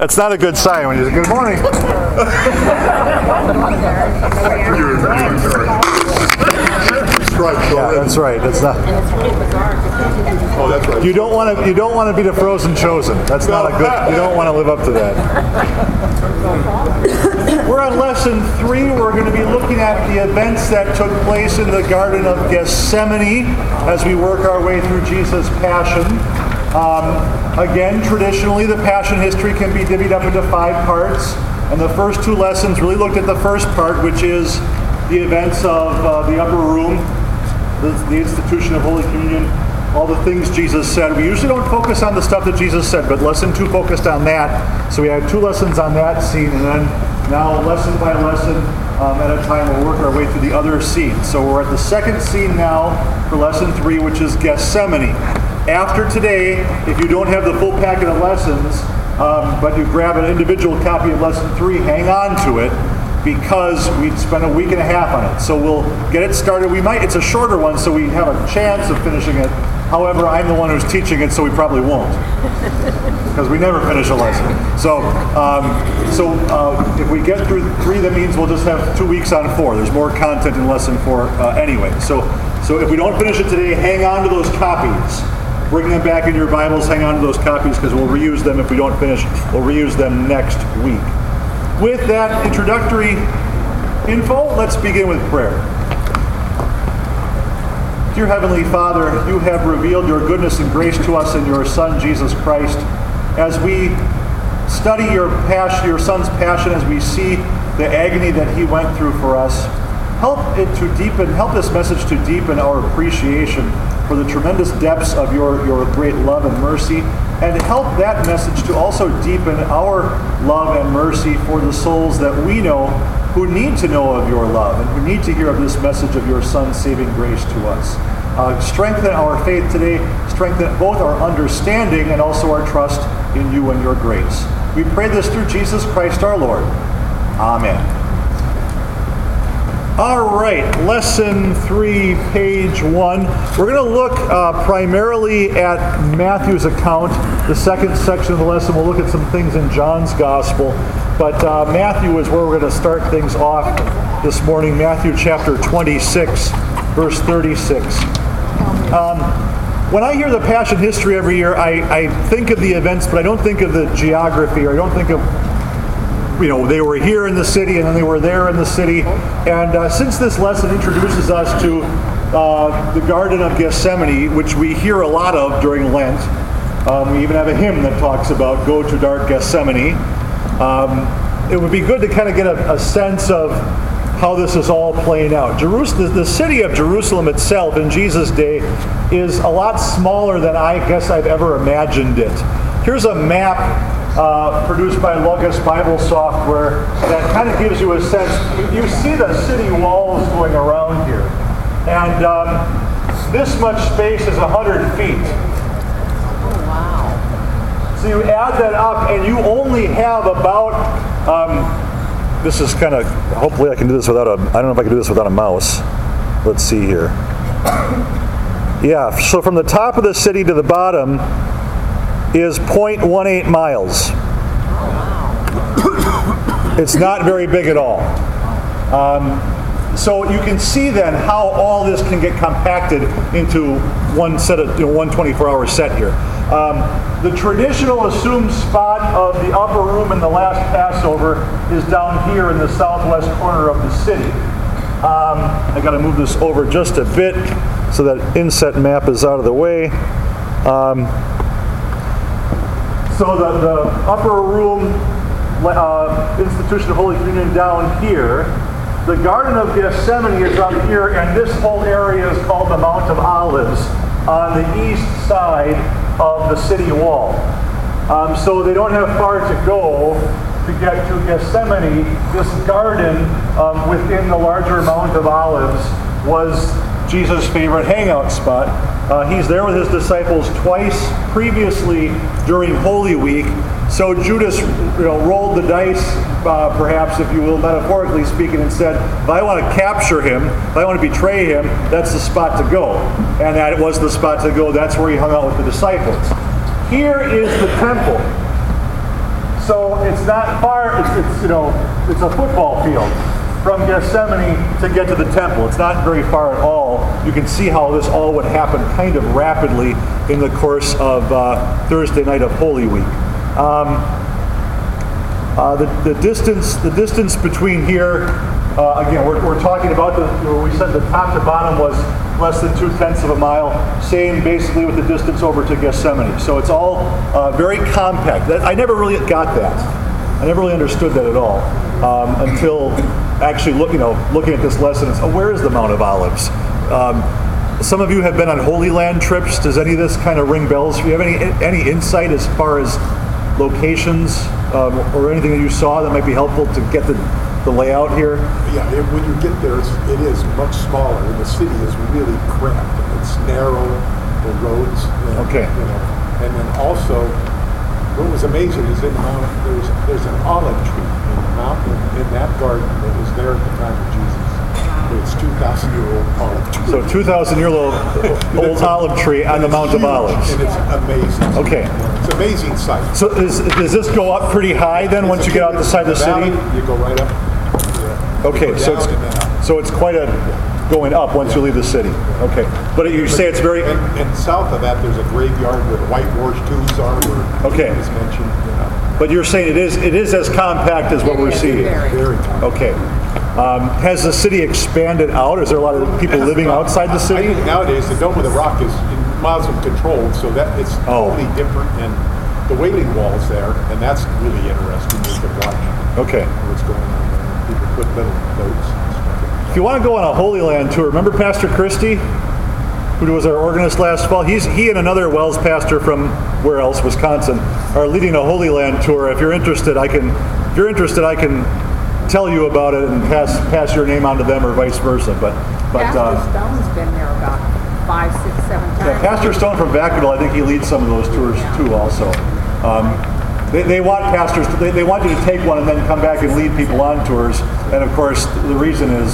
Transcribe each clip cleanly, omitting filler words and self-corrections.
That's not a good sign when you say, good morning. Yeah, that's right. That's not. Oh, that's right. You don't want to be the frozen chosen. That's not a good. You don't want to live up to that. We're on lesson 3. We're going to be looking at the events that took place in the Garden of Gethsemane as we work our way through Jesus' Passion. Again, traditionally, the Passion history can be divvied up into 5 parts, and the first 2 lessons really looked at the first part, which is the events of the upper room, the institution of Holy Communion, all the things Jesus said. We usually don't focus on the stuff that Jesus said, but lesson 2 focused on that. So we had 2 lessons on that scene, and then now lesson by lesson at a time we'll work our way through the other scenes. So we're at the second scene now for lesson 3, which is Gethsemane. After today, if you don't have the full packet of lessons, but you grab an individual copy of lesson 3, hang on to it, because we'd spent a week and a half on it. So we'll get it started. It's a shorter one, so we have a chance of finishing it. However, I'm the one who's teaching it, so we probably won't, because we never finish a lesson. So if we get through 3, that means we'll just have 2 weeks on 4. There's more content in lesson 4 anyway. So if we don't finish it today, hang on to those copies. Bring them back in your Bibles, hang on to those copies, because we'll reuse them if we don't finish. We'll reuse them next week. With that introductory info, let's begin with prayer. Dear Heavenly Father, you have revealed your goodness and grace to us in your Son, Jesus Christ. As we study your Son's passion, as we see the agony that he went through for us, help this message to deepen our appreciation for the tremendous depths of your great love and mercy, and help that message to also deepen our love and mercy for the souls that we know who need to know of your love and who need to hear of this message of your Son's saving grace to us. Strengthen our faith today, strengthen both our understanding and also our trust in you and your grace. We pray this through Jesus Christ our Lord. Amen. All right, lesson 3, page 1. We're going to look primarily at Matthew's account. The second section of the lesson, we'll look at some things in John's Gospel. But Matthew is where we're going to start things off this morning. Matthew chapter 26, verse 36. When I hear the Passion history every year, I think of the events, but I don't think of the geography, or I don't think of they were here in the city and then they were there in the city. And since this lesson introduces us to the Garden of Gethsemane, which we hear a lot of during Lent, we even have a hymn that talks about go to dark Gethsemane. It would be good to kind of get a sense of how this is all playing out. The city of Jerusalem itself in Jesus' day is a lot smaller than I guess I've ever imagined it. Here's a map produced by Logos Bible software that kind of gives you a sense. You see the city walls going around here. And this much space is 100 feet. Oh, wow. So you add that up and you only have about, this is kind of, hopefully I can do this without I don't know if I can do this without a mouse. Let's see here. Yeah, so from the top of the city to the bottom is 0.18 miles. It's not very big at all. So you can see then how all this can get compacted into one set of one 24-hour set here. The traditional assumed spot of the upper room in the last Passover is down here in the southwest corner of the city. I got to move this over just a bit so that inset map is out of the way. So the upper room institution of Holy Communion down here. The Garden of Gethsemane is up here, and this whole area is called the Mount of Olives on the east side of the city wall. So they don't have far to go to get to Gethsemane. This garden within the larger Mount of Olives was Jesus' favorite hangout spot. He's there with his disciples twice previously during Holy Week. So Judas rolled the dice, perhaps, if you will, metaphorically speaking, and said, if I want to capture him, if I want to betray him, that's the spot to go. And that was the spot to go. That's where he hung out with the disciples. Here is the temple. So it's not far, it's a football field from Gethsemane to get to the temple. It's not very far at all. You can see how this all would happen kind of rapidly in the course of Thursday night of Holy Week. The distance between here, again, we're talking about we said the top to bottom was less than 0.2 of a mile. Same basically with the distance over to Gethsemane. So it's all very compact. I never really got that. I never really understood that at all until actually looking at this lesson. It's, where is the Mount of Olives? Some of you have been on Holy Land trips. Does any of this kind of ring bells? Do you have any insight as far as locations or anything that you saw that might be helpful to get the layout here? Yeah, when you get there, it is much smaller, and the city is really cramped. It's narrow, the roads. Okay. And then also, what was amazing is in the mountain, there's an olive tree in the mountain, in that garden that was there at the time of Jesus. It's 2,000-year-old olive tree. So 2,000-year-old olive tree on the Mount of Olives. And it's amazing. Okay. It's an amazing sight. So does this go up pretty high then once you get out the side of the city? You go right up. Okay, so it's quite a going up once you leave the city. Okay, but you say it's very. And south of that, there's a graveyard where the white horse tombs are. Okay. It's mentioned. But you're saying it is as compact as what we're seeing. Very compact. Okay. Has the city expanded out? Is there a lot of people living outside the I city? think nowadays the Dome of the Rock is Muslim controlled, so that it's totally different. And the Wailing Wall's there, and that's really interesting. You can watch what's going on there. People put little notes. If you want to go on a Holy Land tour, remember Pastor Christie, who was our organist last fall? He and another Wells pastor from where else, Wisconsin, are leading a Holy Land tour. If you're interested, I can tell you about it and pass your name on to them or vice versa. But Pastor Stone's been there about 5, 6, 7 times. Yeah, Pastor Stone from Vacaville, I think he leads some of those tours too also. They want pastors, they want you to take one and then come back and lead people on tours. And of course, the reason is,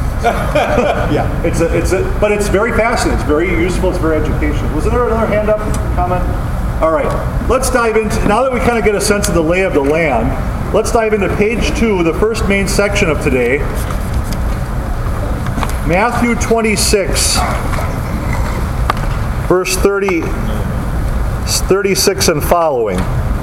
but it's very fascinating. It's very useful. It's very educational. Was there another hand up comment? All right, let's dive into, now that we kind of get a sense of the lay of the land, let's dive into page 2, the first main section of today. Matthew 26, verse 36 and following.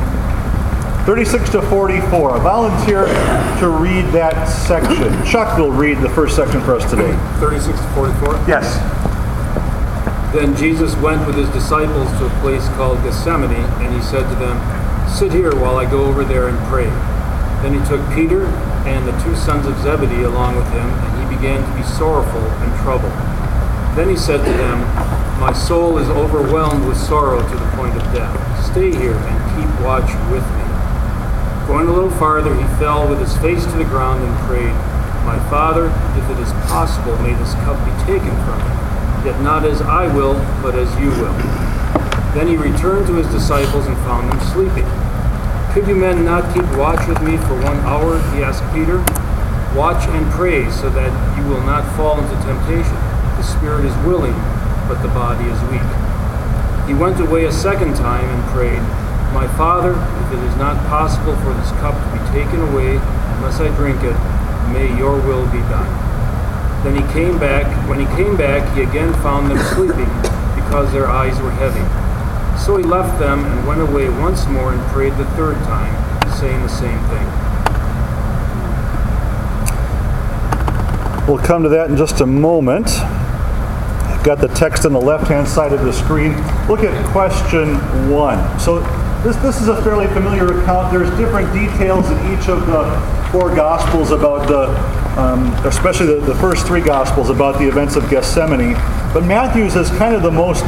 36 to 44. A volunteer to read that section. Chuck will read the first section for us today. 36 to 44? Yes. Then Jesus went with his disciples to a place called Gethsemane, and he said to them, "Sit here while I go over there and pray." Then he took Peter and the 2 sons of Zebedee along with him, and he began to be sorrowful and troubled. Then he said to them, "My soul is overwhelmed with sorrow to the point of death. Stay here and keep watch with me." Going a little farther, he fell with his face to the ground and prayed, "My Father, if it is possible, may this cup be taken from me. Yet not as I will, but as you will." Then he returned to his disciples and found them sleeping. "Could you men not keep watch with me for 1 hour?" he asked Peter. "Watch and pray so that you will not fall into temptation. The spirit is willing, but the body is weak." He went away a second time and prayed, "My Father, if it is not possible for this cup to be taken away unless I drink it, may your will be done." Then he came back. When he came back, he again found them sleeping because their eyes were heavy. So he left them and went away once more and prayed the third time, saying the same thing. We'll come to that in just a moment. I've got the text on the left-hand side of the screen. Look at question 1. So this is a fairly familiar account. There's different details in each of the 4 Gospels about especially the first 3 Gospels about the events of Gethsemane. But Matthew's is kind of the most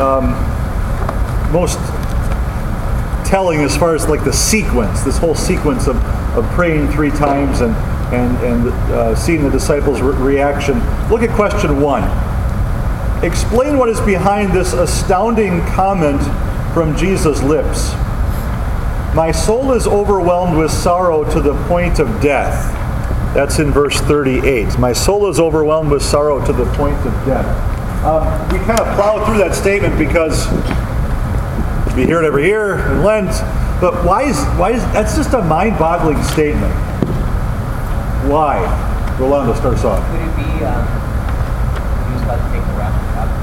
telling as far as like the sequence, this whole sequence of praying 3 times and seeing the disciples' reaction. Look at question 1. Explain what is behind this astounding comment from Jesus' lips. "My soul is overwhelmed with sorrow to the point of death." That's in verse 38. "My soul is overwhelmed with sorrow to the point of death." We kind of plow through that statement because we hear it every year in Lent. But why is that's just a mind-boggling statement. Why? Rolando starts off. Could it be he was about to take the wrath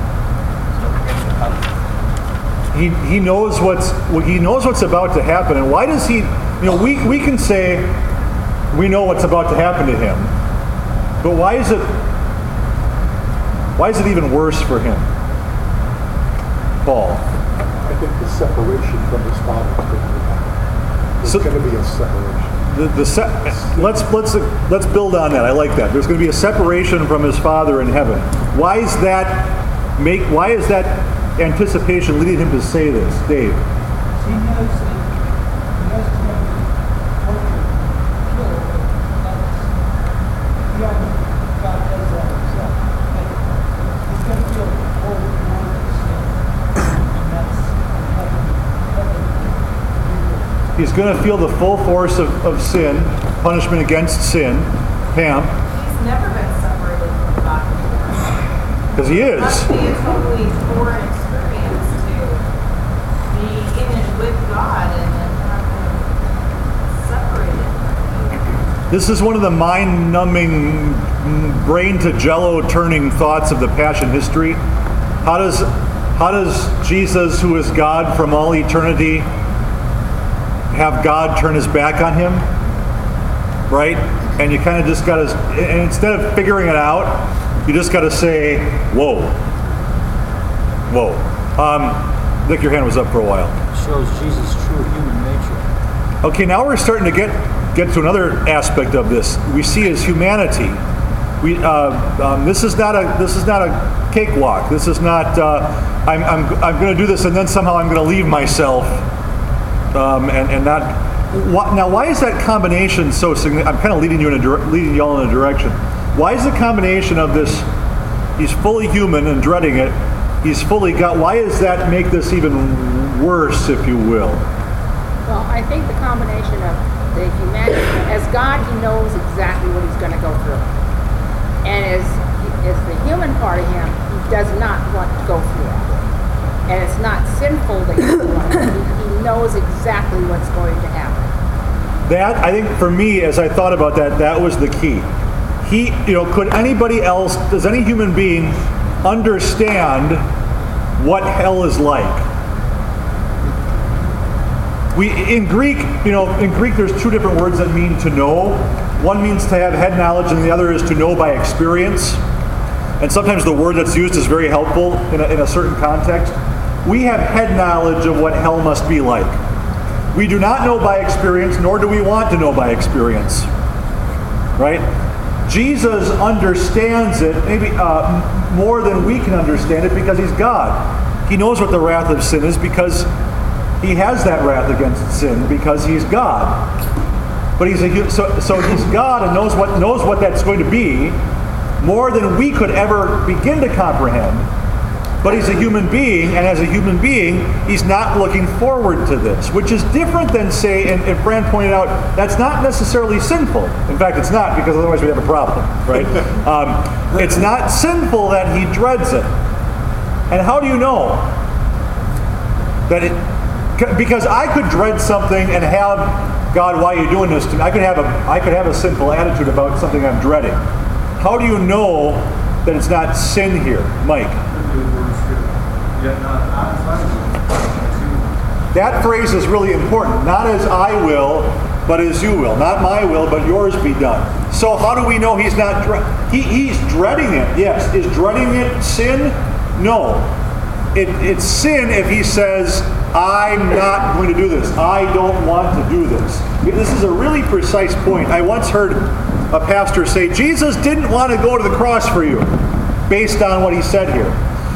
of God? He knows what's about to happen, and why does he? We can say we know what's about to happen to him, but why is it even worse for him? Paul. I think the separation from his father is going to happen. There's going to be a separation. Let's build on that. I like that. There's going to be a separation from his father in heaven. Why is that anticipation leading him to say this, Dave? He knows that he has to make torture, kill others. God does that himself. But he's going to feel the whole world of sin. And that's heaven. He's going to feel the full force of sin, punishment against sin. Pam? He's never been separated from God before. Because he is. It must be a totally foreign experience to be in and with God and then have him separated from you. This is one of the mind-numbing, brain-to-jello-turning thoughts of the Passion history. How does Jesus, who is God from all eternity, have God turn his back on him? Right? And you kind of just got to, and instead of figuring it out, you just got to say, whoa. Whoa. Nick, your hand was up for a while. Shows Jesus' true human nature. Okay, now we're starting to get to another aspect of this. We see his humanity. This is not a cakewalk. This is not. I'm going to do this, and then somehow I'm going to leave myself, and not. Now, why is that combination so significant? I'm kind of leading y'all in a direction. Why is the combination of this? He's fully human and dreading it. He's fully God. Why does that make this even worse, if you will? Well, I think the combination of the humanity, as God, he knows exactly what he's going to go through. And as the human part of him, he does not want to go through that. And it's not sinful that he knows exactly what's going to happen. That, I think, for me, as I thought about that, that was the key. Could anybody else, does any human being understand what hell is like? In Greek, there's two different words that mean to know. One means to have head knowledge, and the other is to know by experience. And sometimes the word that's used is very helpful in a certain context. We have head knowledge of what hell must be like. We do not know by experience, nor do we want to know by experience. Right? Jesus understands it maybe more than we can understand it because he's God. He knows what the wrath of sin is because he has that wrath against sin because he's God. But he's so he's God and knows what that's going to be more than we could ever begin to comprehend. But he's a human being, and as a human being, he's not looking forward to this, which is different than, say, and Fran pointed out, that's not necessarily sinful. In fact, it's not, because otherwise we'd have a problem, right? It's not sinful that he dreads it. And how do you know that it? Because I could dread something and have, God, why are you doing this to me? I could have a sinful attitude about something I'm dreading. How do you know that it's not sin here, Mike? That phrase is really important. Not as I will, but as you will. Not my will, but yours be done. So how do we know he's not he's dreading it? Yes. Is dreading it sin? No. It's sin if he says, I'm not going to do this. I don't want to do this. This is a really precise point. I once heard a pastor say, Jesus didn't want to go to the cross for you, based on what he said here.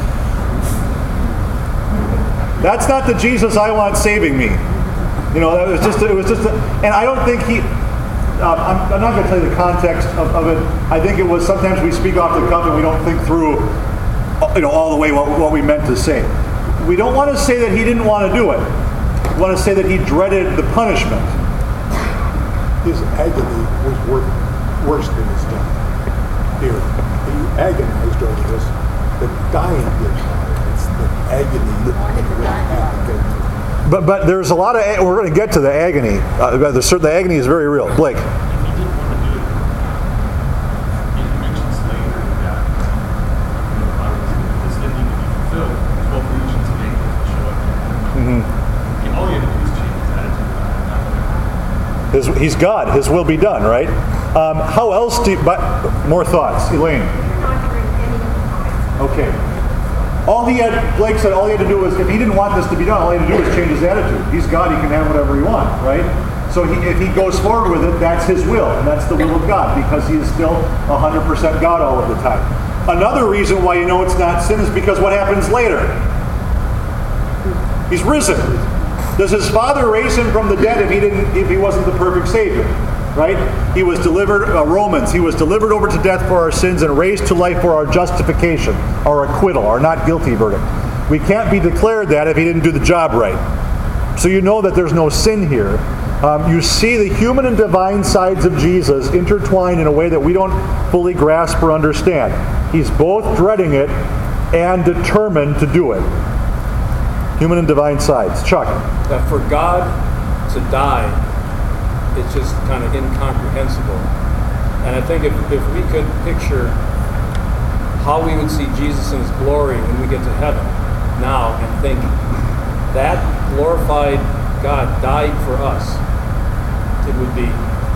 That's not the Jesus I want saving me. It was just, and I don't think I'm not going to tell you the context of it. I think it was sometimes we speak off the cuff and we don't think through, all the way what we meant to say. We don't want to say that he didn't want to do it. We want to say that he dreaded the punishment. His agony was worse than his death. Here, he agonized over this. The dying didn't matter. It's the agony that he had to go through. But there's a lot of, we're going to get to the agony. The agony is very real. Blake. If he didn't want to do it, he mentions later that this didn't need to be fulfilled. 12 regions of angels will show up. And all you have to do is change his attitude. He's God. His will be done, right? How else do you, more thoughts? Elaine. Okay. Blake said all he had to do was, if he didn't want this to be done, all he had to do was change his attitude. He's God, he can have whatever he wants, right? So if he goes forward with it, that's his will, and that's the will of God, because he is still 100% God all of the time. Another reason why you know it's not sin is because what happens later? He's risen. Does his Father raise him from the dead if he wasn't the perfect Savior? Right? He was delivered, Romans, he was delivered over to death for our sins and raised to life for our justification, our acquittal, our not guilty verdict. We can't be declared that if he didn't do the job right. So you know that there's no sin here. You see the human and divine sides of Jesus intertwined in a way that we don't fully grasp or understand. He's both dreading it and determined to do it. Human and divine sides. Chuck. That for God to die, it's just kind of incomprehensible. And I think if we could picture how we would see Jesus in his glory when we get to heaven now, and think that glorified God died for us, it would be,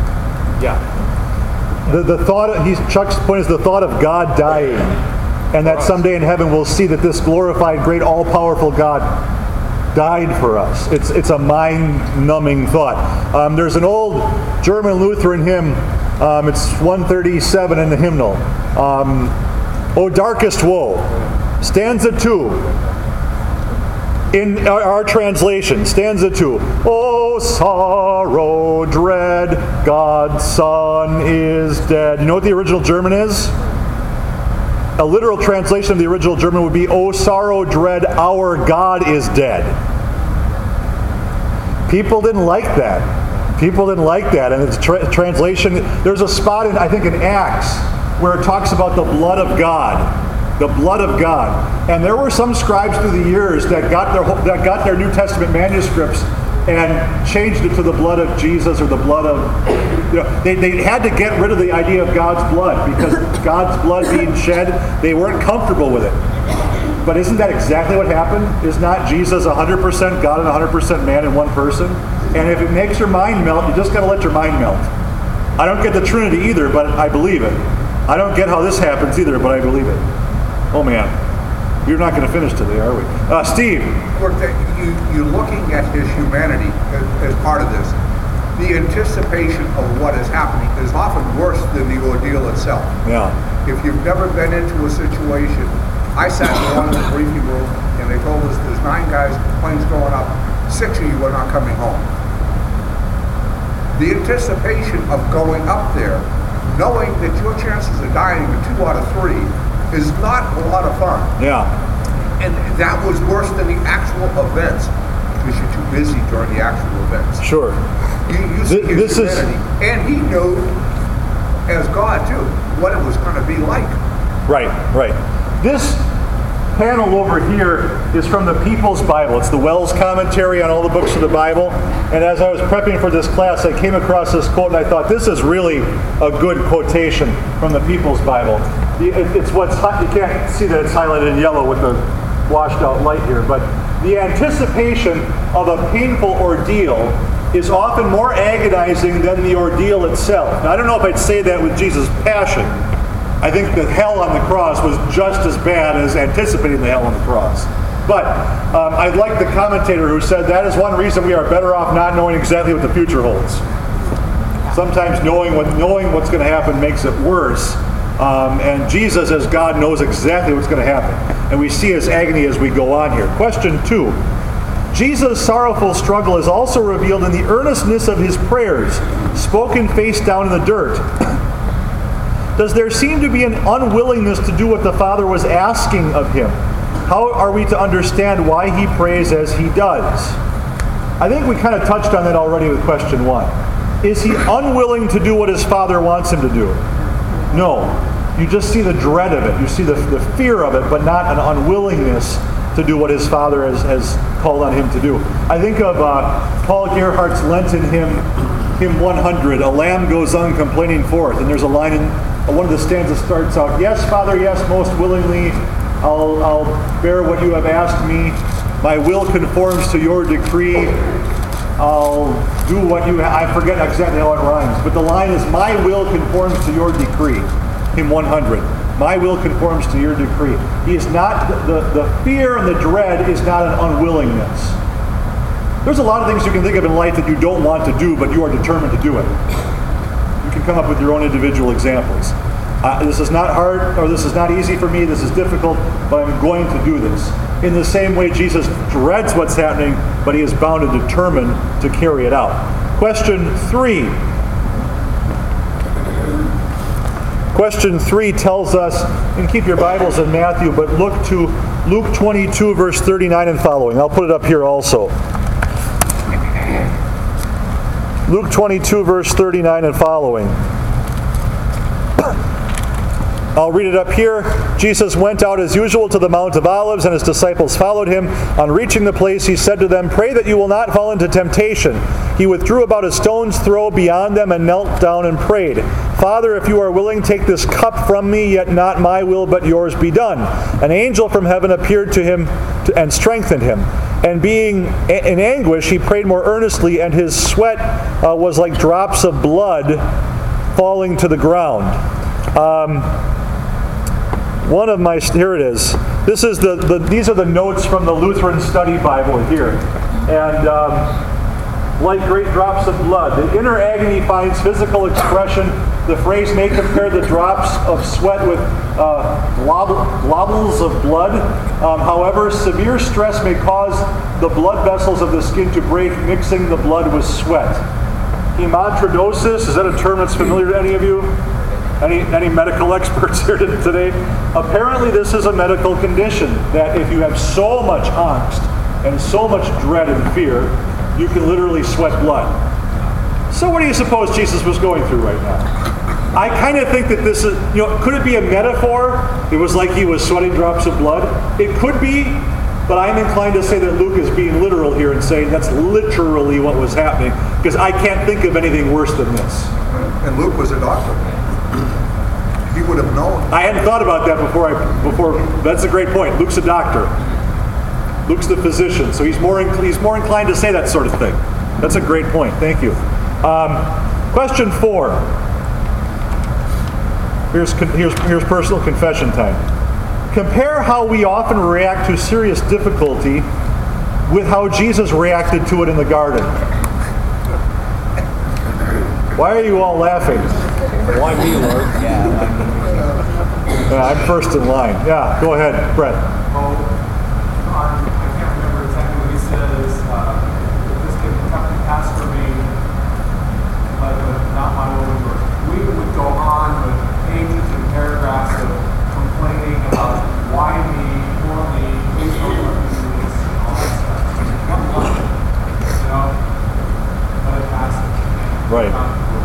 The thought, Chuck's point is the thought of God dying, and that someday in heaven we'll see that this glorified, great, all-powerful God died for us. It's a mind-numbing thought. There's an old German Lutheran hymn. It's 137 in the hymnal. O darkest woe. Stanza 2. In our translation, stanza 2. O sorrow dread, God's Son is dead. You know what the original German is? A literal translation of the original German would be, O sorrow dread, our God is dead. People didn't like that. And its translation, there's a spot in, I think, in Acts where it talks about the blood of God. The blood of God. And there were some scribes through the years that got their New Testament manuscripts and changed it to the blood of Jesus or the blood of, they had to get rid of the idea of God's blood, because God's blood being shed, they weren't comfortable with it. But isn't that exactly what happened? Is not Jesus 100% God and 100% man in one person? And if it makes your mind melt, you just got to let your mind melt. I don't get the Trinity either, but I believe it. I don't get how this happens either, but I believe it. Oh man. You're not going to finish today, are we? Steve. Look, you're looking at his humanity as part of this. The anticipation of what is happening is often worse than the ordeal itself. Yeah. If you've never been into a situation, I sat in one in the briefing room and they told us there's 9 guys, planes going up, 6 of you are not coming home. The anticipation of going up there, knowing that your chances of dying are 2 out of 3, is not a lot of fun. Yeah. And that was worse than the actual events, because you're too busy during the actual events. Sure. You see his humanity. And he knew, as God too, what it was going to be like. Right. This panel over here is from the People's Bible. It's the Wells Commentary on all the books of the Bible. And as I was prepping for this class, I came across this quote, and I thought, this is really a good quotation from the People's Bible. It's what's you can't see that it's highlighted in yellow with the washed out light here, but the anticipation of a painful ordeal is often more agonizing than the ordeal itself. Now, I don't know if I'd say that with Jesus' passion. I think the hell on the cross was just as bad as anticipating the hell on the cross. But I like the commentator who said that is one reason we are better off not knowing exactly what the future holds. Sometimes knowing what's going to happen makes it worse. And Jesus, as God, knows exactly what's going to happen. And we see his agony as we go on here. Question 2. Jesus' sorrowful struggle is also revealed in the earnestness of his prayers, spoken face down in the dirt. Does there seem to be an unwillingness to do what the Father was asking of him? How are we to understand why he prays as he does? I think we kind of touched on that already with question 1. Is he unwilling to do what his Father wants him to do? No. You just see the dread of it. You see the fear of it, but not an unwillingness to do what his Father has called on him to do. I think of Paul Gerhardt's Lenten hymn 100, "A lamb goes uncomplaining forth," and there's a line in one of the stanzas starts out, "Yes, Father, yes, most willingly, I'll bear what you have asked me. My will conforms to your decree. I'll do what you I forget exactly how it rhymes, but the line is, "My will conforms to your decree," hymn 100. My will conforms to your decree. He is not, the fear and the dread is not an unwillingness. There's a lot of things you can think of in life that you don't want to do, but you are determined to do it. You can come up with your own individual examples. This is not hard, or this is not easy for me, this is difficult, but I'm going to do this. In the same way, Jesus dreads what's happening, but he is bound and determined to carry it out. Question 3. Question 3 tells us, and keep your Bibles in Matthew, but look to Luke 22, verse 39 and following. I'll put it up here also. Luke 22, verse 39 and following. I'll read it up here. Jesus went out as usual to the Mount of Olives, and his disciples followed him. On reaching the place, he said to them, "Pray that you will not fall into temptation." He withdrew about a stone's throw beyond them and knelt down and prayed, "Father, if you are willing, take this cup from me, yet not my will but yours be done." An angel from heaven appeared to him and strengthened him. And being in anguish, he prayed more earnestly, and his sweat was like drops of blood falling to the ground. Here it is. This is these are the notes from the Lutheran Study Bible here. And like great drops of blood, the inner agony finds physical expression. The phrase may compare the drops of sweat with globules of blood. However, severe stress may cause the blood vessels of the skin to break, mixing the blood with sweat. Hematidrosis, is that a term that's familiar to any of you? Any medical experts here today? Apparently this is a medical condition that if you have so much angst and so much dread and fear, you can literally sweat blood. So what do you suppose Jesus was going through right now? I kind of think that this is, could it be a metaphor? It was like he was sweating drops of blood. It could be, but I'm inclined to say that Luke is being literal here and saying that's literally what was happening, because I can't think of anything worse than this. And Luke was a doctor. He would have known. I hadn't thought about that before. That's a great point. Luke's a doctor. Luke's the physician, so he's more inclined to say that sort of thing. That's a great point. Thank you. Question 4. Here's personal confession time. Compare how we often react to serious difficulty with how Jesus reacted to it in the garden. Why are you all laughing? Why me, Lord? Yeah, I'm first in line. Yeah, go ahead, Brett. Well, I can't remember exactly what he says. This can come to pass for me, but not my will but yours. We would go on with pages and paragraphs of complaining about why me, for me, please don't let me do this, and all that stuff. Let it pass. Right.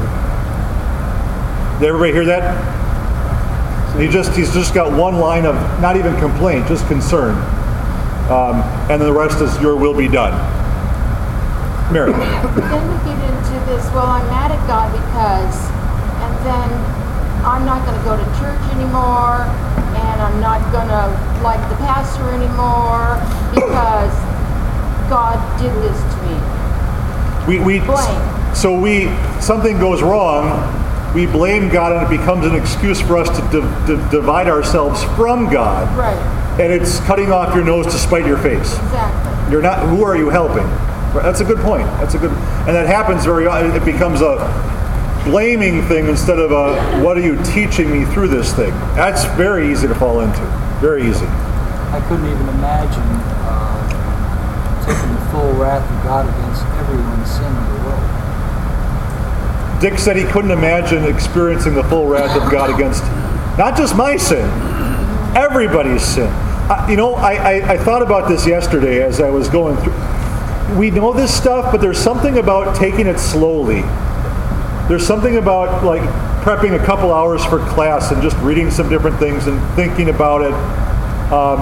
Did everybody hear that? He's just got one line of not even complaint, just concern. And then the rest is your will be done. Mary. Then we get into this, well, I'm mad at God because, and then I'm not going to go to church anymore, and I'm not going to like the pastor anymore because God did this to me. Blame. So something goes wrong, we blame God, and it becomes an excuse for us to divide ourselves from God. Right. And it's cutting off your nose to spite your face. Exactly. You're not. Who are you helping? That's a good point. And that happens very often. It becomes a blaming thing instead of a, what are you teaching me through this thing? That's very easy to fall into. Very easy. I couldn't even imagine taking the full wrath of God against everyone's sin in the world. Dick said he couldn't imagine experiencing the full wrath of God against not just my sin, everybody's sin. I thought about this yesterday as I was going through. We know this stuff, but there's something about taking it slowly. There's something about like prepping a couple hours for class and just reading some different things and thinking about it.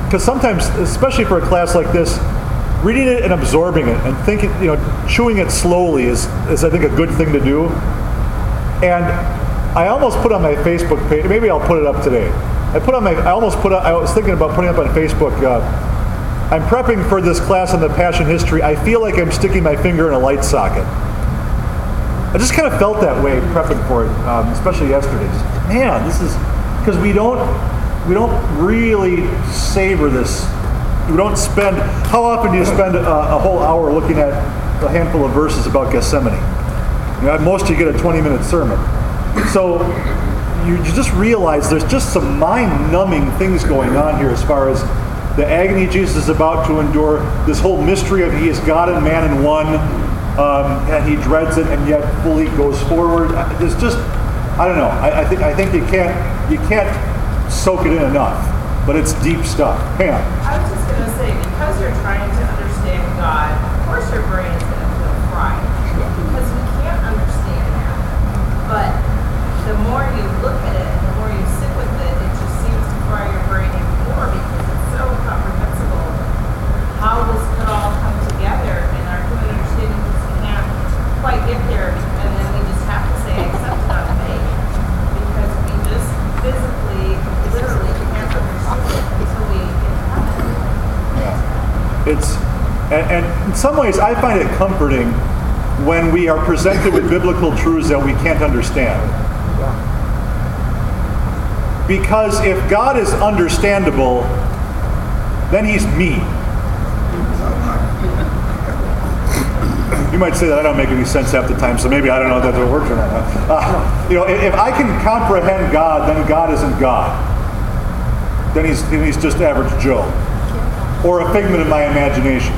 because sometimes, especially for a class like this, reading it and absorbing it and thinking, chewing it slowly is I think a good thing to do. And I almost put on my Facebook page, maybe I'll put it up today. I was thinking about putting up on Facebook, I'm prepping for this class on the Passion history. I feel like I'm sticking my finger in a light socket. I just kind of felt that way prepping for it, especially yesterday. Man, this is, because we don't really savor this. We don't spend, how often do you spend a whole hour looking at a handful of verses about Gethsemane? At most you get a 20-minute sermon. So you just realize there's just some mind-numbing things going on here as far as the agony Jesus is about to endure, this whole mystery of he is God and man in one, and he dreads it and yet fully goes forward. There's just, I don't know. I think you can't soak it in enough, but it's deep stuff. Pam. I was just going to say, because you're trying to understand God, of course your brain is going to feel fried, because we can't understand that. But the more you look at it, the more you sit with it, it just seems to fry your brain even more because it's so incomprehensible. How this could all come together in our human understanding, because we can't quite get there, and then we just have to say, accept it on faith, because we just physically, literally can't understand it until we get heaven. And in some ways, I find it comforting when we are presented with biblical truths that we can't understand. Because if God is understandable, then he's me. You might say that I don't make any sense half the time, so maybe I don't know if that works or not. If I can comprehend God, then God isn't God. Then he's just average Joe. Or a figment of my imagination.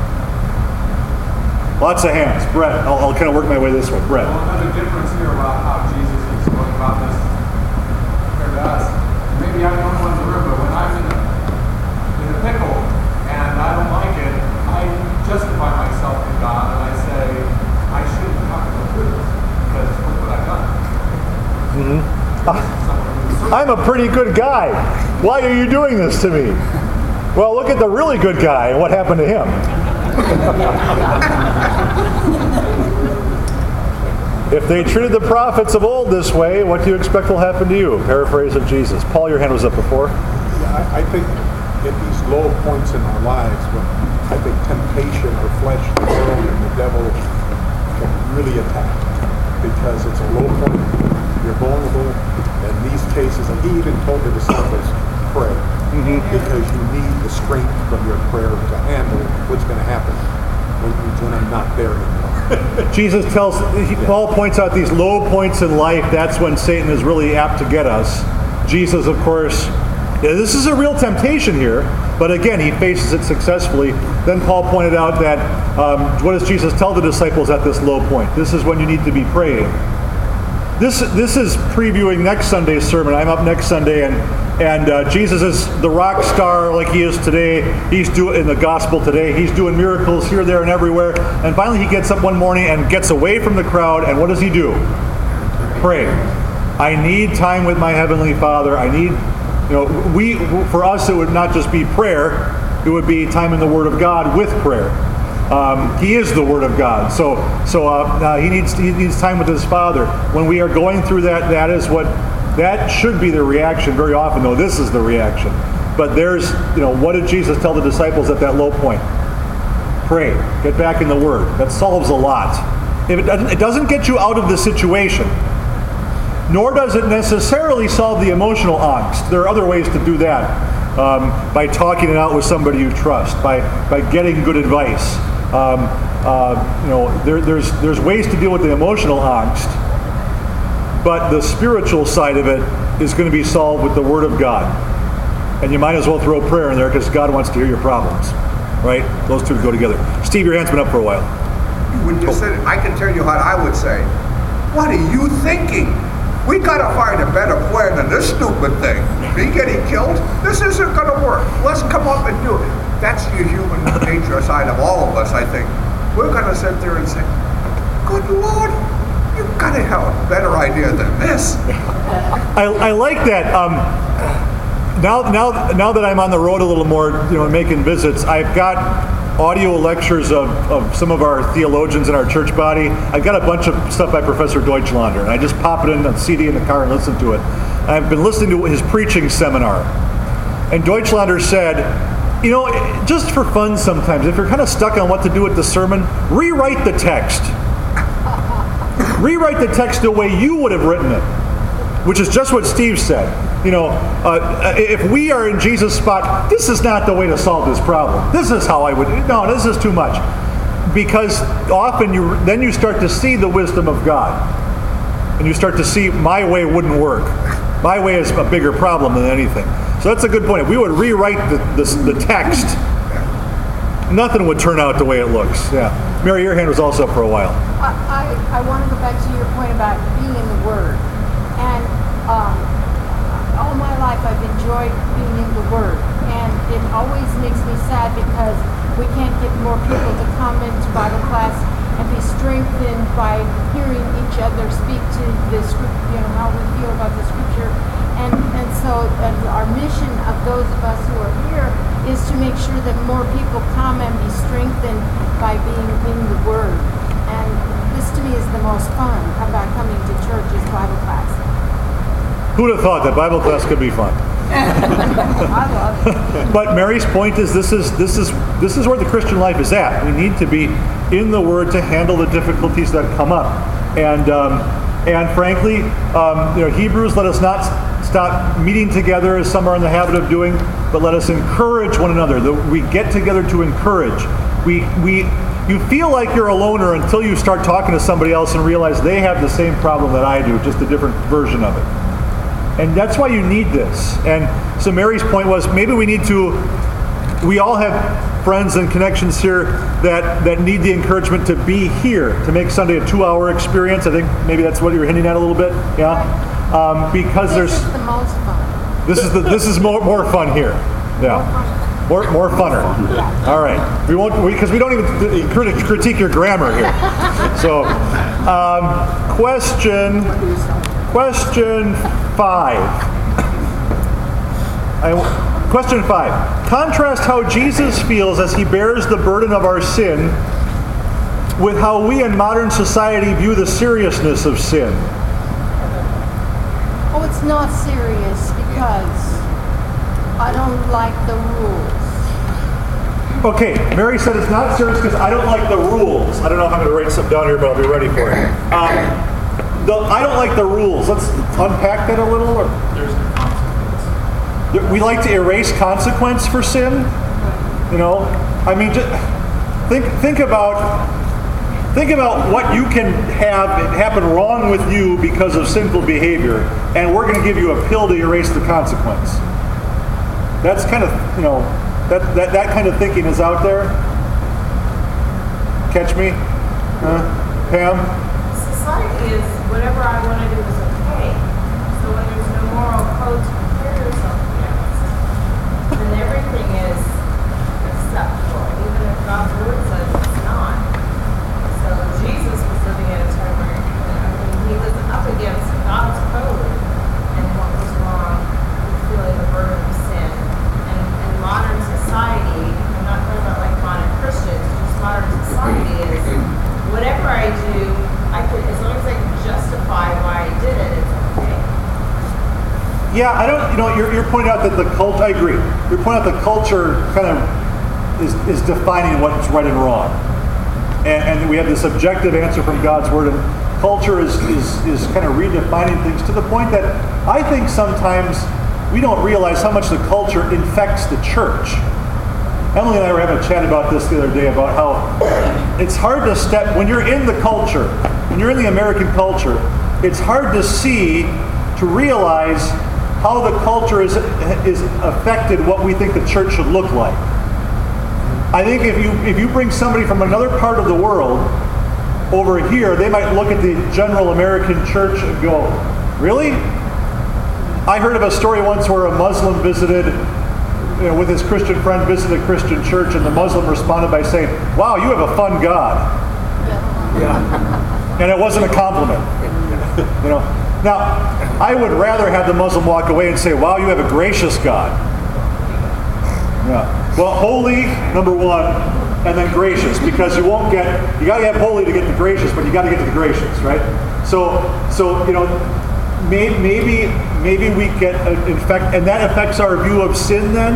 Lots of hands. Brett, I'll kind of work my way this way. Brett. Well, another difference here about how Jesus is going about this compared to us. Maybe I'm the only one in the room, but when I'm in a pickle and I don't like it, I justify myself to God and I say, I shouldn't have to go through this because look what I've done. Mm-hmm. I'm a pretty good guy. Why are you doing this to me? Well, look at the really good guy and what happened to him. If they treated the prophets of old this way, what do you expect will happen to you? Paraphrase of Jesus. Paul, your hand was up before. Yeah, I think at these low points in our lives, when I think temptation, our flesh, the world, and the devil can really attack. Because it's a low point, you're vulnerable. In these cases, and he even told the disciples, pray. Mm-hmm. Because you need the strength from your prayer to handle what's going to happen when I'm not there anymore. Jesus Paul points out these low points in life. That's when Satan is really apt to get us. Jesus, of course, this is a real temptation here, but again, he faces it successfully. Then Paul pointed out that what does Jesus tell the disciples at this low point? This is when you need to be praying. This is previewing next Sunday's sermon. I'm up next Sunday, and Jesus is the rock star like he is today. He's doing in the gospel today. He's doing miracles here, there, and everywhere. And finally, he gets up one morning and gets away from the crowd. And what does he do? Pray. I need time with my heavenly Father. I need, for us, it would not just be prayer. It would be time in the Word of God with prayer. He is the Word of God, so he needs time with his Father. When we are going through that should be the reaction. Very often, though, this is the reaction. But there's, what did Jesus tell the disciples at that low point? Pray. Get back in the Word. That solves a lot. It doesn't get you out of the situation, nor does it necessarily solve the emotional angst. There are other ways to do that. By talking it out with somebody you trust, by getting good advice. There's ways to deal with the emotional angst, but the spiritual side of it is going to be solved with the Word of God. And you might as well throw prayer in there because God wants to hear your problems, right? Those two go together. Steve, your hand's been up for a while. When you said it, I can tell you what I would say. What are you thinking? We gotta find a better plan than this stupid thing. Me getting killed? This isn't gonna work. Let's come up and do it. That's the human nature side of all of us, I think. We're gonna sit there and say, good Lord, you've gotta have a better idea than this. I like that. now that I'm on the road a little more, making visits, I've got audio lectures of some of our theologians in our church body. I've got a bunch of stuff by Professor Deutschlander, and I just pop it in on CD in the car and listen to it. I've been listening to his preaching seminar, and Deutschlander said, just for fun sometimes, if you're kind of stuck on what to do with the sermon, rewrite the text. Rewrite the text the way you would have written it, which is just what Steve said. If we are in Jesus' spot, this is not the way to solve this problem. This is how I would. No, this is too much. Because often then you start to see the wisdom of God. And you start to see my way wouldn't work. My way is a bigger problem than anything. So that's a good point. If we would rewrite the text, nothing would turn out the way it looks. Yeah. Mary, your hand was also up for a while. I want to go back to your point about being in the Word. And all my life I've enjoyed being in the Word. And it always makes me sad because we can't get more people to come into Bible class and be strengthened by hearing each other speak to the scripture, how we feel about the scripture. And so our mission of those of us who are here is to make sure that more people come and be strengthened by being in the Word. And this to me is the most fun about coming to church is Bible class. Who would have thought that Bible class could be fun? I love it. But Mary's point is this is where the Christian life is at. We need to be in the Word to handle the difficulties that come up. And frankly, Hebrews let us not stop meeting together as some are in the habit of doing, but let us encourage one another. We get together to encourage. You feel like you're a loner until you start talking to somebody else and realize they have the same problem that I do, just a different version of it. And that's why you need this. And so Mary's point was maybe we all have friends and connections here that need the encouragement to be here, to make Sunday a 2-hour experience. I think maybe that's what you're hinting at a little bit. Yeah. Because this is the most fun. This is more fun here. Yeah. More funner. All right. Because we don't even critique your grammar here. So, question 5. Question 5. Contrast how Jesus feels as he bears the burden of our sin with how we in modern society view the seriousness of sin. Oh, it's not serious because I don't like the rules. Okay, Mary said it's not serious because I don't like the rules. I don't know if I'm going to write something down here, but I'll be ready for it. I don't like the rules. Let's unpack that a little. There's no consequence. We like to erase consequence for sin. I mean, just think about what you can have happen wrong with you because of sinful behavior, and we're going to give you a pill to erase the consequence. That's kind of, that kind of thinking is out there. Catch me? Pam? Society is whatever I want to do is okay. So when there's no moral code to compare yourself against, then everything is acceptable, even if God's word says it's not. So Jesus was living at a time where he was up against God's code and what was wrong with feeling the burden of sin. And modern society, I'm not talking about like modern Christians, just modern society is whatever I do, as long as I can justify why I did it, it's okay. Yeah, I don't. You're pointing out that the culture. I agree. You're pointing out the culture kind of is defining what's right and wrong, and we have this objective answer from God's word, and culture is kind of redefining things to the point that I think sometimes we don't realize how much the culture infects the church. Emily and I were having a chat about this the other day about how it's hard to step when you're in the culture, when you're in the American culture. It's hard to realize how the culture is affected what we think the church should look like. I think if you bring somebody from another part of the world over here, they might look at the general American church and go, "Really?" I heard of a story once where a Muslim visited, with his Christian friend, visited a Christian church, and the Muslim responded by saying, "Wow, you have a fun God." Yeah. And it wasn't a compliment. You know. Now, I would rather have the Muslim walk away and say, wow, you have a gracious God. Yeah. Well, holy, number one, and then gracious, because you got to have holy to get the gracious, but you got to get to the gracious, right? So you know, maybe we get and that affects our view of sin then.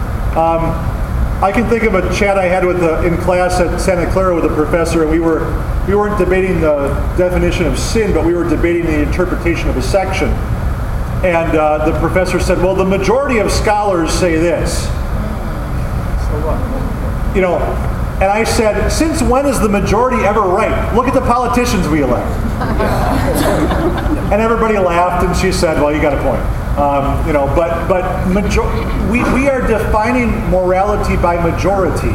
I can think of a chat I had in class at Santa Clara with a professor, and we weren't debating the definition of sin, but we were debating the interpretation of a section. And the professor said, well, the majority of scholars say this. So what? You know, and I said, since when is the majority ever right? Look at the politicians we elect. And everybody laughed, and she said, well, you got a point. You know, but we are defining morality by majority.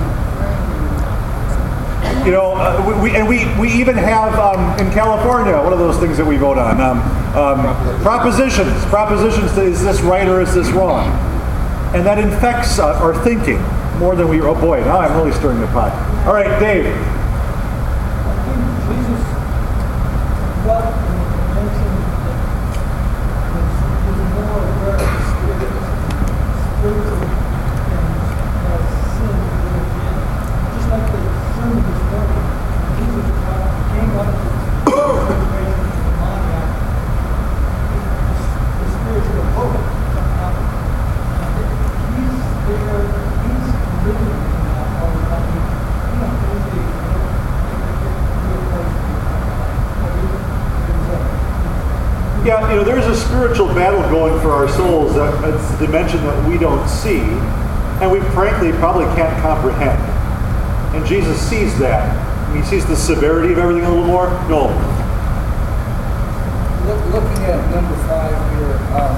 You know, we even have in California, what are those things that we vote on? Propositions. Propositions. Is this right or is this wrong? And that infects our thinking more than we. Oh boy, now I'm really stirring the pot. All right, Dave. I think Jesus what mentioned is more aware of spiritual and sin within. Just like the sermon this morning, Jesus came up to the situation of the demoniac, the spiritual opponent. He's there, he's living in that all the time. You know, Yeah, you know, there's a spiritual battle going for our souls that's a dimension that we don't see, and we frankly probably can't comprehend. And Jesus sees that. He sees the severity of everything a little more. No. Looking at number 5 here,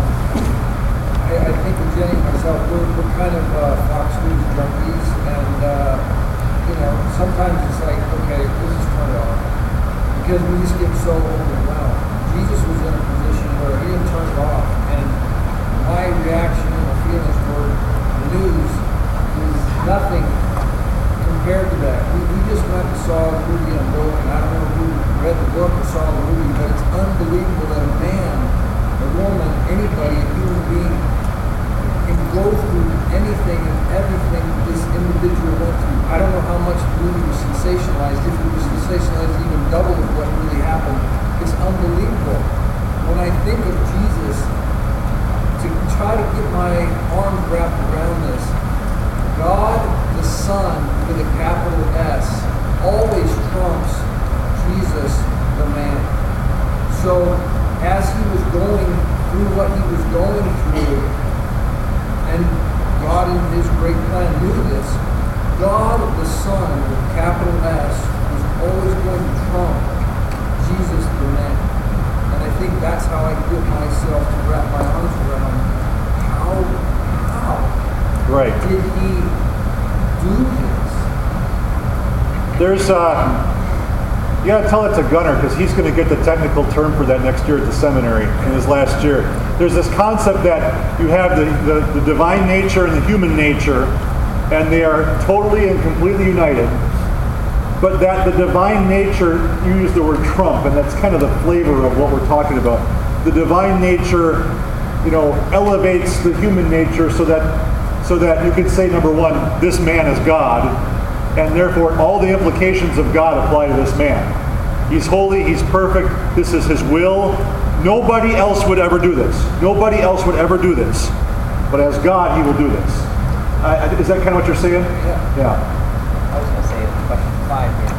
I think with Jenny and myself, we're kind of Fox News junkies, and you know, sometimes it's like, okay, this is turned off, because we just get so overwhelmed. Jesus was in a position where he had turned off, and my reaction and my feelings toward the news is nothing compared to that. We just went and saw the movie Unbroken. I don't know who read the book or saw the movie, but it's unbelievable that a man, a woman, anybody, a human being can go through anything and everything this individual went through. I don't know how much the movie was sensationalized. If it was sensationalized even double of what really happened, it's unbelievable. When I think of Jesus, to try to get my arms wrapped around this, God the Son with a capital S always trumps Jesus the man. So as he was going through what he was going through, and God in his great plan knew this, God the Son with a capital S was always going to trump Jesus the man. And I think that's how I get myself to wrap my arms around how Right. did he do this? There's you got to tell it to Gunnar, because he's going to get the technical term for that next year at the seminary in his last year. There's this concept that you have the divine nature and the human nature, and they are totally and completely united. But that the divine nature, you use the word trump, and that's kind of the flavor of what we're talking about. The divine nature, you know, elevates the human nature so that you can say, number one, this man is God, and therefore all the implications of God apply to this man. He's holy, he's perfect, this is his will. Nobody else would ever do this. Nobody else would ever do this. But as God, he will do this. Is that kind of what you're saying? Yeah. I was going to say question 5 here.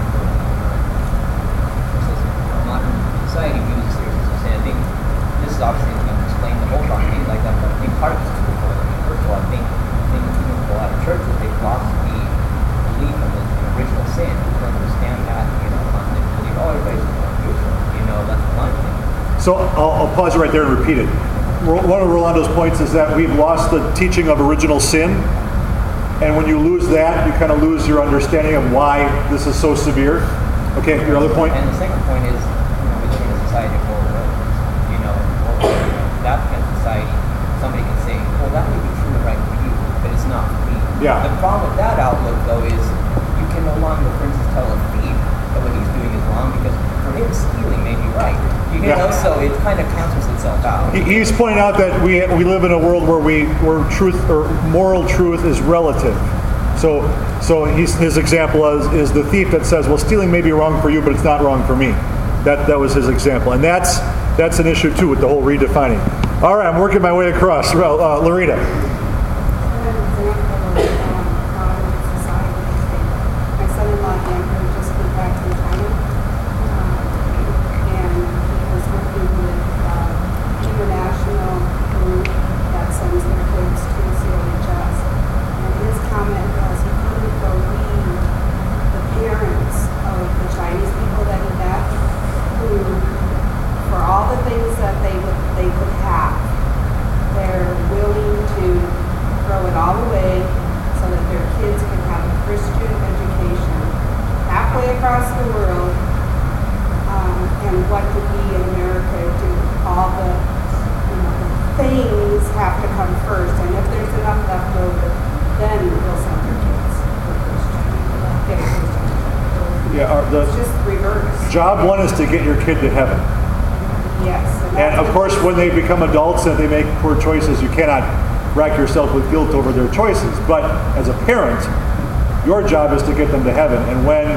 This is modern society views this here. I think this is obviously going to explain the whole thing like that, but I think part of this is twofold. First of all, I think a lot of churches, they've lost the belief in the original sin. They don't understand that, you know, they believe, oh, everybody's going to do it, you know, that's the line thing. So I'll pause you right there and repeat it. One of Rolando's points is that we've lost the teaching of original sin, and when you lose that, you kind of lose your understanding of why this is so severe. Okay, your other point? And the second point is, you know, we live in a society of world religions. You know, that kind of society, somebody can say, well, that may be true and right for you, but it's not for me. Yeah. The problem with that outlook, though, is you can no longer, for instance, tell a thief that what he's doing is wrong, because for him, stealing may be right. You can know, so it kind of cancels itself out. He's pointing out that we live in a world where truth or moral truth is relative. So his example is the thief that says, well, stealing may be wrong for you, but it's not wrong for me. That was his example. And that's an issue, too, with the whole redefining. All right, I'm working my way across. Loretta. Job one is to get your kid to heaven. Yes. And of course, when they become adults and they make poor choices, you cannot rack yourself with guilt over their choices. But as a parent, your job is to get them to heaven. And when,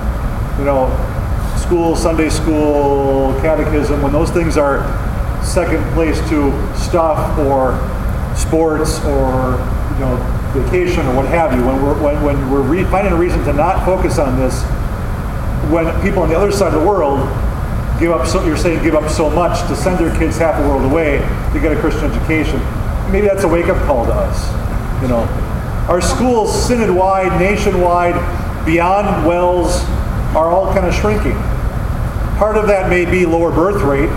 school, Sunday school, catechism, when those things are second place to stuff or sports or vacation or what have you, when we're finding a reason to not focus on this, when people on the other side of the world give up so much to send their kids half the world away to get a Christian education, maybe that's a wake-up call to us. Our schools, synod-wide, nationwide, beyond Wells, are all kind of shrinking. Part of that may be lower birth rate.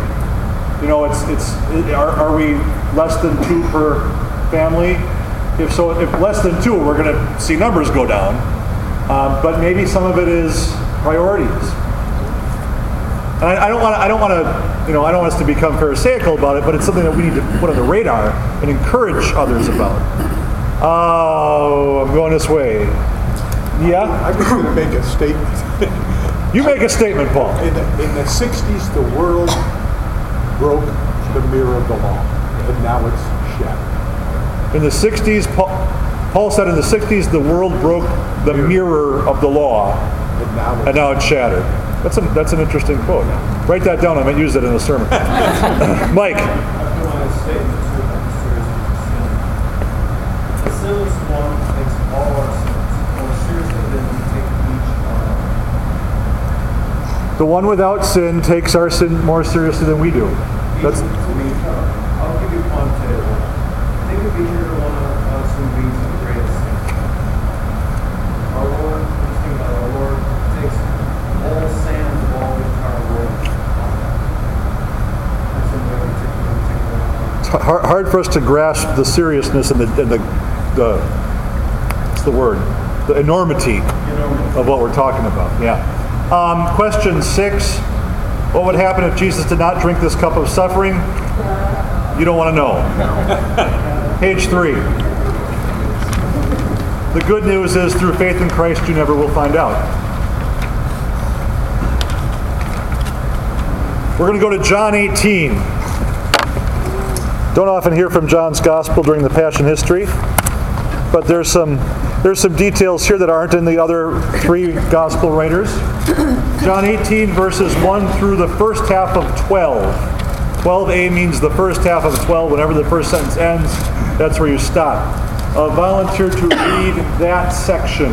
Are we less than 2 per family? If so, if less than 2, we're going to see numbers go down. But maybe some of it is priorities. And I don't want us to become pharisaical about it, but it's something that we need to put on the radar and encourage others about. Oh, I'm going this way. Yeah? I'm just going to make a statement. You make a statement, Paul. In the 60s, the world broke the mirror of the law, and now it's shattered. In the 60s, Paul said in the 60s, the world broke the mirror of the law, and now it's shattered. That's an interesting quote. Write that down. I might use it in a sermon. Mike. The sinless one takes all our sins more seriously than we take each other. The one without sin takes our sin more seriously than we do. That's. I'll give you one today. Think of each and one of us who leads the greatest sin. Our Lord, our Lord takes all sand of all the entire world. It's hard for us to grasp the seriousness and what's the word? The enormity of what we're talking about. Yeah. Question 6. What would happen if Jesus did not drink this cup of suffering? You don't want to know. Page 3. The good news is through faith in Christ you never will find out. We're going to go to John 18. Don't often hear from John's Gospel during the Passion history, but there's some details here that aren't in the other 3 Gospel writers. John 18, verses 1 through the first half of 12. 12a means the first half of 12. Whenever the first sentence ends, that's where you stop. Volunteer to read that section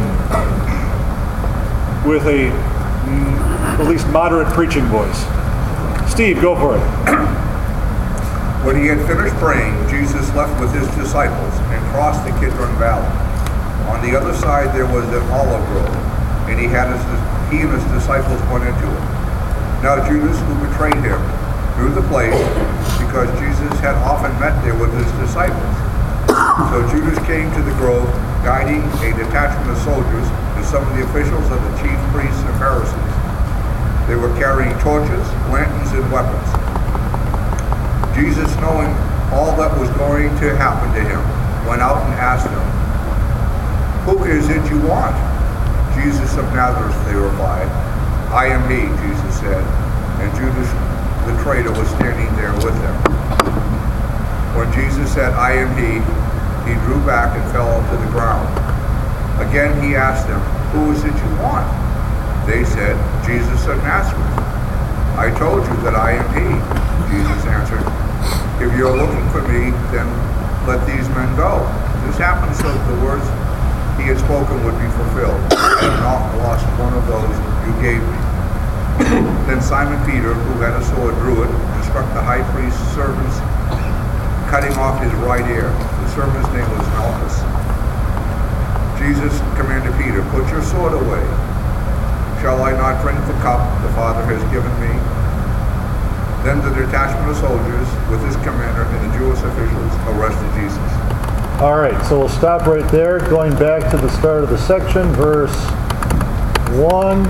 with a at least moderate preaching voice. Steve, go for it. When he had finished praying, Jesus left with his disciples and crossed the Kidron Valley. On the other side there was an olive grove, and he and his disciples went into it. Now Judas, who betrayed him, knew the place because Jesus had often met there with his disciples. So Judas came to the grove, guiding a detachment of soldiers and some of the officials of the chief priests and Pharisees. They were carrying torches, lanterns, and weapons. Jesus, knowing all that was going to happen to him, went out and asked them, "Who is it you want?" "Jesus of Nazareth," they replied. "I am he," Jesus said. And Judas the traitor, was standing there with them. When Jesus said, "I am he," he drew back and fell to the ground. Again he asked them, "Who is it you want?" They said, "Jesus of Nazareth." "I told you that I am he," Jesus answered. "If you're looking for me, then let these men go." This happened so that the words he had spoken would be fulfilled. "I have not lost one of those you gave me." Then Simon Peter, who had a sword, drew it and struck the high priest's servant's, cutting off his right ear. The servant's name was Malchus. Jesus commanded Peter, "Put your sword away. Shall I not drink the cup the Father has given me?" Then the detachment of soldiers, with his commander and the Jewish officials, arrested Jesus. All right, so we'll stop right there. Going back to the start of the section, verse 1.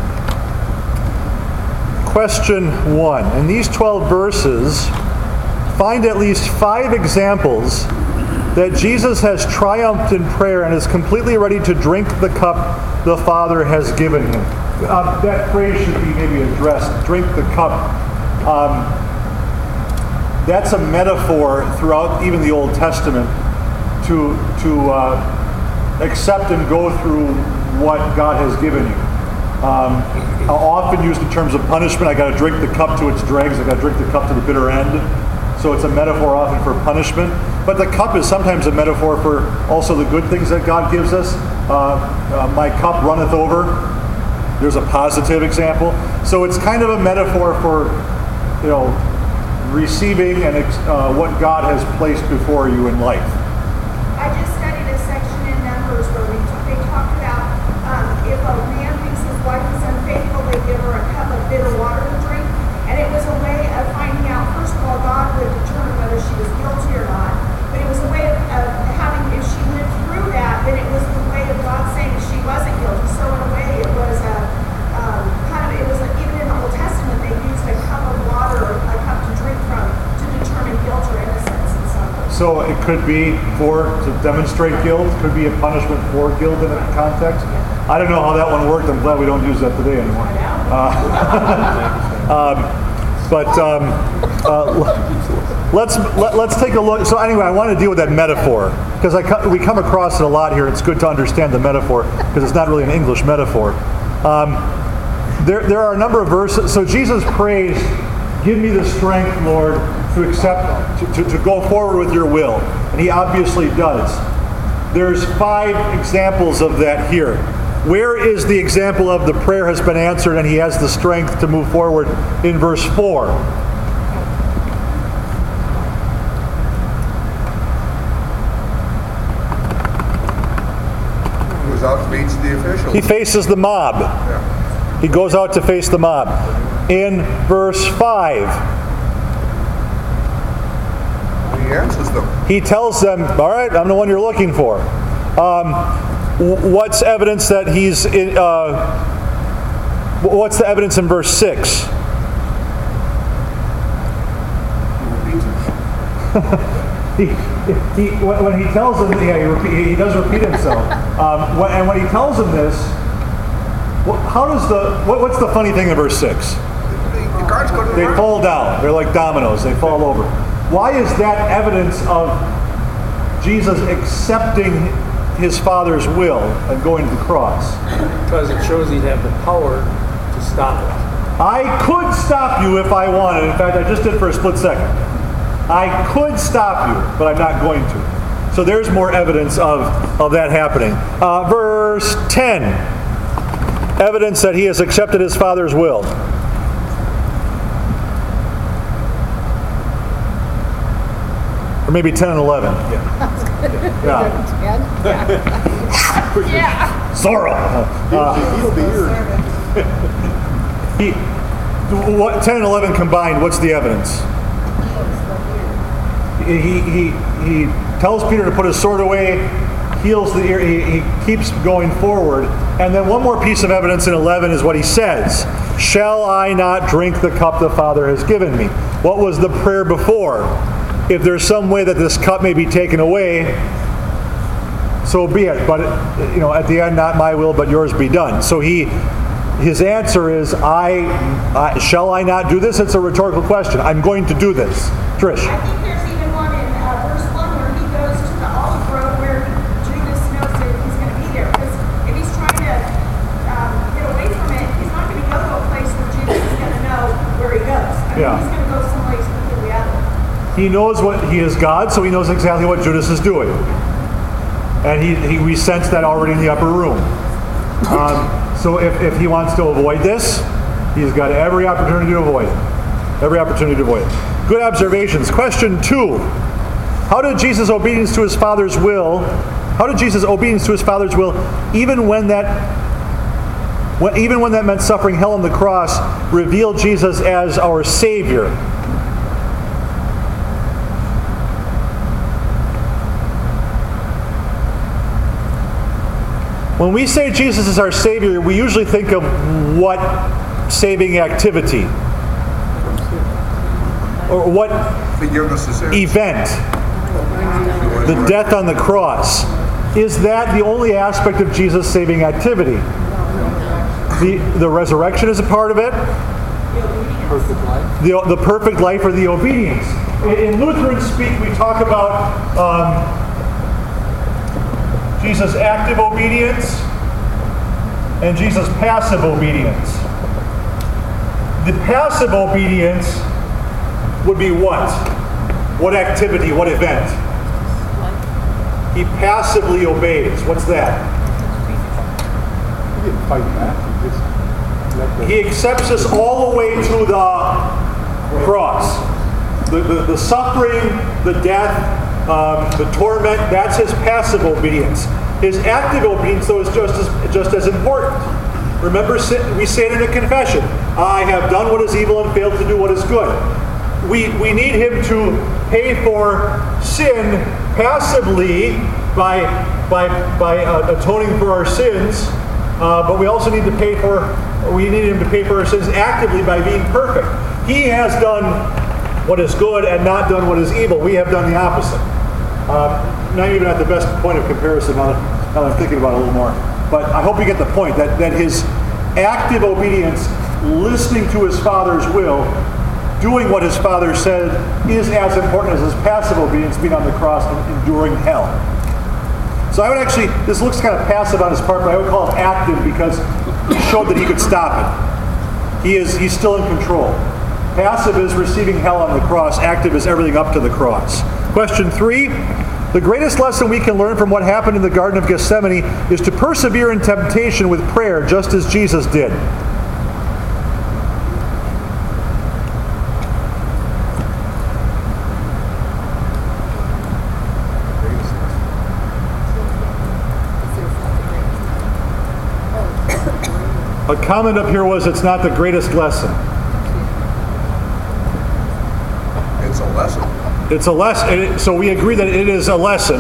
Question 1. In these 12 verses, find at least 5 examples that Jesus has triumphed in prayer and is completely ready to drink the cup the Father has given him. That phrase should be maybe addressed, drink the cup. That's a metaphor throughout even the Old Testament to accept and go through what God has given you. Often used in terms of punishment. I got to drink the cup to its dregs. I got to drink the cup to the bitter end. So it's a metaphor often for punishment. But the cup is sometimes a metaphor for also the good things that God gives us. My cup runneth over. There's a positive example. So it's kind of a metaphor for, receiving and what God has placed before you in life. I just studied a section in Numbers where they talked about if a man thinks his wife is unfaithful, they give her a cup of bitter water to drink. And it was a way of finding out, first of all, God would determine whether she was guilty or not. But it was a way of having, if she went through that, then it was the way of God saying she wasn't guilty. So in a way, it was even in the Old Testament, they used a cup of water, a cup to drink from, to determine guilt or innocence in some way. So it could be to demonstrate guilt, could be a punishment for guilt in a context. I don't know how that one worked. I'm glad we don't use that today anymore. Let's take a look. So anyway, I want to deal with that metaphor because we come across it a lot here. It's good to understand the metaphor because it's not really an English metaphor. There are a number of verses. So Jesus prays, "Give me the strength, Lord, to accept, to go forward with your will," and he obviously does. There's 5 examples of that here. Where is the example of the prayer has been answered and he has the strength to move forward in verse 4? He goes out and meets the officials. He faces the mob. Yeah. He goes out to face the mob. In verse 5, He answers them. he tells them, "All right, I'm the one you're looking for." What's evidence that he's in? What's the evidence in verse 6? When he tells them, he does repeat himself. And when he tells them this, what's the funny thing in verse 6? The guards go to the They room. fall down. They're like dominoes. They fall over. Why is that evidence of Jesus accepting his Father's will and going to the cross? Because it shows he'd have the power to stop it. I could stop you if I wanted. In fact, I just did for a split second. I could stop you, but I'm not going to. So there's more evidence of that happening. Verse 10. Evidence that he has accepted his Father's will. Or maybe 10 and 11. Yeah. Yeah. Sorrow. He'll be here. 10 and 11 combined, what's the evidence? He tells Peter to put his sword away, heals the ear, he keeps going forward. And then one more piece of evidence in 11 is what he says. Shall I not drink the cup the Father has given me? What was the prayer before? If there's some way that this cup may be taken away, so be it. But at the end, not my will, but yours be done. So he his answer is, shall I not do this? It's a rhetorical question. I'm going to do this. Trish. I think there's even one in verse 1 where he goes to the olive grove where Judas knows that he's going to be there. Because if he's trying to get away from it, he's not going to go to a place where Judas is going to know where he goes. He's going to go someplace completely other. He knows he is God, so he knows exactly what Judas is doing. And we sense that already in the upper room. So if he wants to avoid this, he's got every opportunity to avoid it. Every opportunity to avoid it. Good observations. Question 2. How did Jesus' obedience to his Father's will, even when that meant suffering hell on the cross, reveal Jesus as our Savior? When we say Jesus is our Savior, we usually think of what saving activity? Or what event? The death on the cross. Is that the only aspect of Jesus' saving activity? The resurrection is a part of it. Perfect life. The perfect life or the obedience. In Lutheran speak, we talk about Jesus' active obedience and Jesus' passive obedience. The passive obedience would be what? What activity, what event? He passively obeys. What's that? He didn't fight back. He accepts us all the way to the cross. The suffering, the death, the torment, that's his passive obedience. His active obedience, though, is just as important. Remember, we say it in a confession. I have done what is evil and failed to do what is good. We need him to pay for sin passively by atoning for our sins, but we also need him to pay for our sins actively by being perfect. He has done what is good and not done what is evil. We have done the opposite. Not even at the best point of comparison now that I'm thinking about it a little more. But I hope you get the point that his active obedience, listening to his Father's will, doing what his Father said, is as important as his passive obedience, being on the cross and enduring hell. So I would actually, this looks kind of passive on his part, but I would call it active because he showed that he could stop it. He's still in control. Passive is receiving hell on the cross. Active is everything up to the cross. Question 3. The greatest lesson we can learn from what happened in the Garden of Gethsemane is to persevere in temptation with prayer, just as Jesus did. A comment up here was, it's not the greatest lesson. It's a lesson. It's a lesson. So we agree that it is a lesson.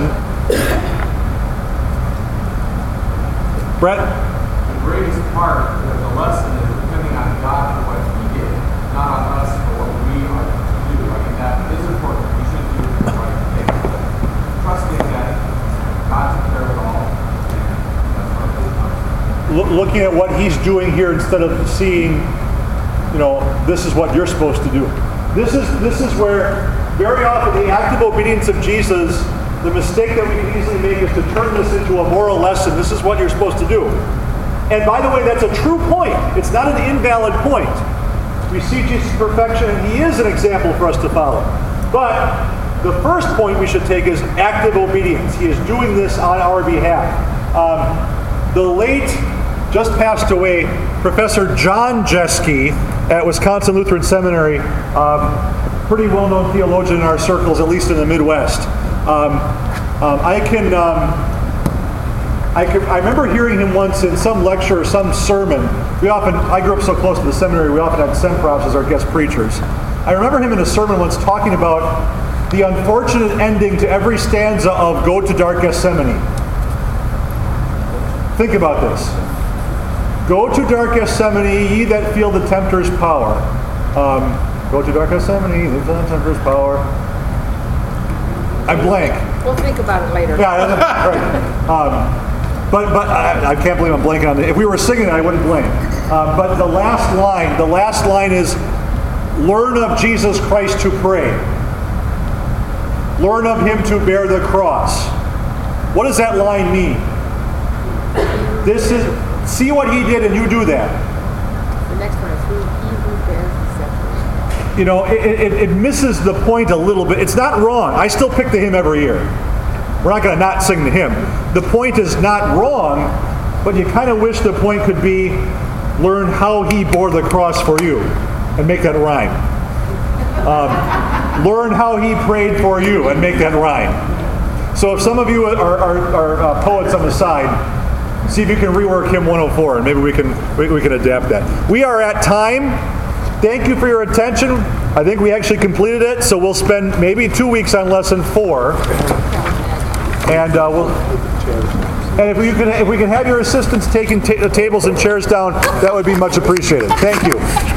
Brett? The greatest part of the lesson is depending on God for what he did, not on us for what we are to do. I mean, that is important. We should do the right thing. But trusting that God took care of it all. And that's our part. Looking at what he's doing here instead of seeing, this is what you're supposed to do. This is where very often the active obedience of Jesus, the mistake that we can easily make is to turn this into a moral lesson. This is what you're supposed to do. And by the way, that's a true point. It's not an invalid point. We see Jesus' perfection, and he is an example for us to follow. But the first point we should take is active obedience. He is doing this on our behalf. The late, just passed away, Professor John Jeske at Wisconsin Lutheran Seminary, pretty well-known theologian in our circles, at least in the Midwest. I remember hearing him once in some lecture or some sermon. I grew up so close to the seminary, we often had semprofs as our guest preachers. I remember him in a sermon once talking about the unfortunate ending to every stanza of Go to Dark Gethsemane. Think about this. Go to dark Gethsemane, ye that feel the tempter's power. Go to dark Gethsemane, ye that feel the tempter's power. I blank. We'll think about it later. Yeah, right. But I can't believe I'm blanking on it. If we were singing it, I wouldn't blank. But the last line is, learn of Jesus Christ to pray. Learn of him to bear the cross. What does that line mean? This is, see what he did and you do that. The next one is he who bears the separation. You know, it misses the point a little bit. It's not wrong. I still pick the hymn every year. We're not going to not sing the hymn. The point is not wrong, but you kind of wish the point could be, learn how he bore the cross for you, and make that rhyme. Learn how he prayed for you, and make that rhyme. So if some of you are poets on the side, see if you can rework hymn 104, and maybe we can adapt that. We are at time. Thank you for your attention. I think we actually completed it, so we'll spend maybe 2 weeks on lesson 4. And if we can have your assistants taking the tables and chairs down, that would be much appreciated. Thank you.